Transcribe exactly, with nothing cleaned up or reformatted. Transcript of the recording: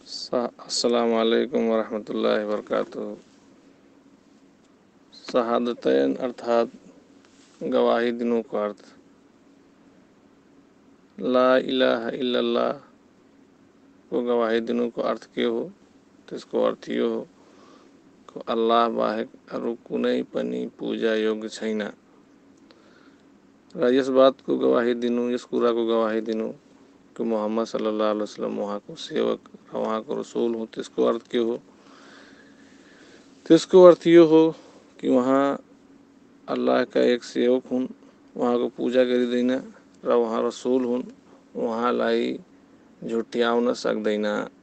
अस्सलामु अलैकुम वरहमतुल्लाहि वबरकातुहू। शहादतैन अर्थात गवाही दिनों का अर्थ ला इलाहा इल्लल्लाह को गवाही दिनों का अर्थ के हो तो इसको अर्थ यो हो को अल्लाह बाहेक अरु कुनै पनि पूजा योग्य छैन र यस बात को गवाही दिनु, यस कुरा को गवाही दिनु कि मोहम्मद सल्लल्लाहु अलैहि वसल्लम वहाँ को सेवक र वहाँ को रसूल हो। त्यसको अर्थ के हो? त्यसको अर्थ यो हो कि वहाँ अल्लाह का एक सेवक हुन्, वहाँ को पूजा गरिँदैन र वहाँ रसूल हुन्, उहाँलाई झुट्याउन सक्दैन।